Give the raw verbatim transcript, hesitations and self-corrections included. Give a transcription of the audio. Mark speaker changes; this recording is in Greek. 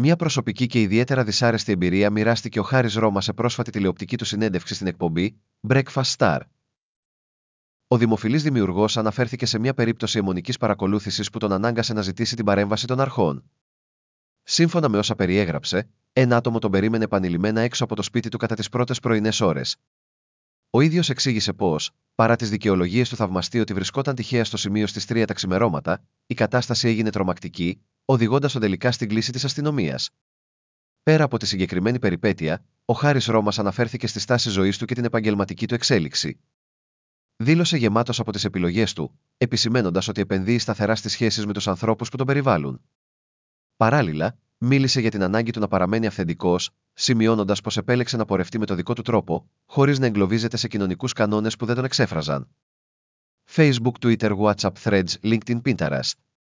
Speaker 1: Μια προσωπική και ιδιαίτερα δυσάρεστη εμπειρία μοιράστηκε ο Χάρης Ρώμα σε πρόσφατη τηλεοπτική του συνέντευξη στην εκπομπή Breakfast Star. Ο δημοφιλής δημιουργός αναφέρθηκε σε μια περίπτωση αιμονικής παρακολούθησης που τον ανάγκασε να ζητήσει την παρέμβαση των αρχών. Σύμφωνα με όσα περιέγραψε, ένα άτομο τον περίμενε επανειλημμένα έξω από το σπίτι του κατά τις πρώτες πρωινές ώρες. Ο ίδιος εξήγησε πως, παρά τις δικαιολογίες του θαυμαστή ότι βρισκόταν τυχαία στο σημείο στις τρία τα ξημερώματα, η κατάσταση έγινε τρομακτική, οδηγώντας τον τελικά στην κλήση της αστυνομίας. Πέρα από τη συγκεκριμένη περιπέτεια, ο Χάρης Ρώμας αναφέρθηκε στη στάση ζωής του και την επαγγελματική του εξέλιξη. Δήλωσε γεμάτος από τις επιλογές του, επισημαίνοντας ότι επενδύει σταθερά στις σχέσεις με τους ανθρώπους που τον περιβάλλουν. Παράλληλα, μίλησε για την ανάγκη του να παραμένει αυθεντικός, σημειώνοντας πως επέλεξε να πορευτεί με το δικό του τρόπο, χωρίς να εγκλωβίζεται σε κοινωνικούς κανόνες που δεν τον εξέφραζαν. Facebook, Twitter, WhatsApp, Threads, LinkedIn, Pinterest.